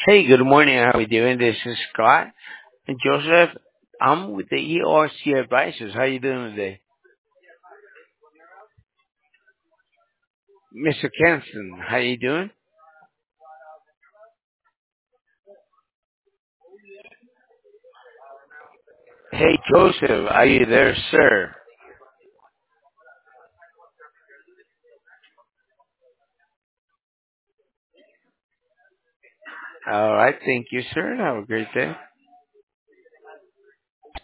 Hey, good morning. How are we doing? This is Scott and Joseph. I'm with the ERC Advisors. How you doing today? Mr. Kenson, how you doing? Hey, Joseph, are you there, sir? All right. Thank you, sir. Have a great day.